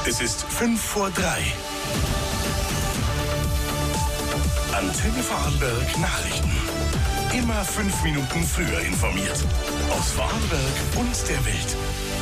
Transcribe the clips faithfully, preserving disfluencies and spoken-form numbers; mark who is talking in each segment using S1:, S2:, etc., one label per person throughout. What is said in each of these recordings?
S1: Es ist fünf vor drei. Antenne Vorarlberg Nachrichten. Immer fünf Minuten früher informiert. Aus Vorarlberg und der Welt.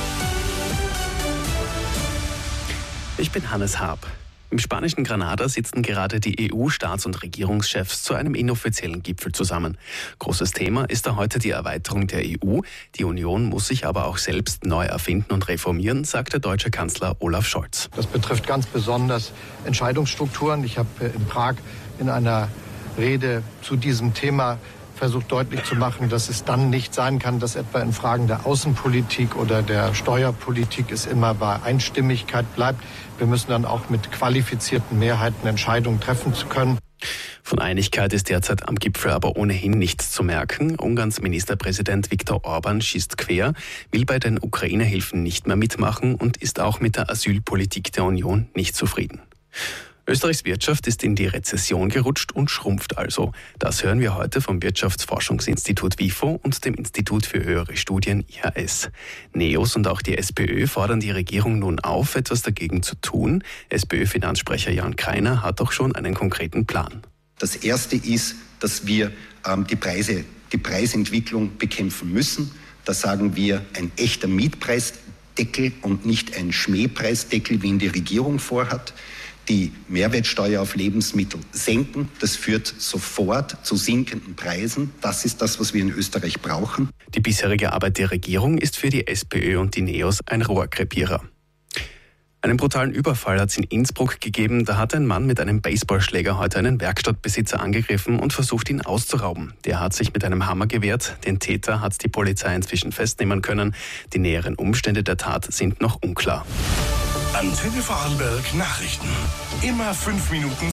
S2: Ich bin Hannes Haab. Im spanischen Granada sitzen gerade die E U-Staats- und Regierungschefs zu einem inoffiziellen Gipfel zusammen. Großes Thema ist da heute die Erweiterung der E U. Die Union muss sich aber auch selbst neu erfinden und reformieren, sagt der deutsche Kanzler Olaf Scholz.
S3: Das betrifft ganz besonders Entscheidungsstrukturen. Ich habe in Prag in einer Rede zu diesem Thema versucht deutlich zu machen, dass es dann nicht sein kann, dass etwa in Fragen der Außenpolitik oder der Steuerpolitik es immer bei Einstimmigkeit bleibt. Wir müssen dann auch mit qualifizierten Mehrheiten Entscheidungen treffen zu können.
S2: Von Einigkeit ist derzeit am Gipfel aber ohnehin nichts zu merken. Ungarns Ministerpräsident Viktor Orban schießt quer, will bei den Ukraine-Hilfen nicht mehr mitmachen und ist auch mit der Asylpolitik der Union nicht zufrieden. Österreichs Wirtschaft ist in die Rezession gerutscht und schrumpft also. Das hören wir heute vom Wirtschaftsforschungsinstitut WIFO und dem Institut für höhere Studien I H S. NEOS und auch die SPÖ fordern die Regierung nun auf, etwas dagegen zu tun. SPÖ-Finanzsprecher Jan Kreiner hat auch schon einen konkreten Plan.
S4: Das Erste ist, dass wir ähm, die Preise, die Preisentwicklung bekämpfen müssen. Da sagen wir, ein echter Mietpreisdeckel und nicht ein Schmähpreisdeckel, wie ihn die Regierung vorhat. Die Mehrwertsteuer auf Lebensmittel senken. Das führt sofort zu sinkenden Preisen. Das ist das, was wir in Österreich brauchen.
S2: Die bisherige Arbeit der Regierung ist für die SPÖ und die NEOS ein Rohrkrepierer. Einen brutalen Überfall hat es in Innsbruck gegeben. Da hat ein Mann mit einem Baseballschläger heute einen Werkstattbesitzer angegriffen und versucht, ihn auszurauben. Der hat sich mit einem Hammer gewehrt. Den Täter hat die Polizei inzwischen festnehmen können. Die näheren Umstände der Tat sind noch unklar.
S1: Antenne Vorarlberg Nachrichten. Immer fünf Minuten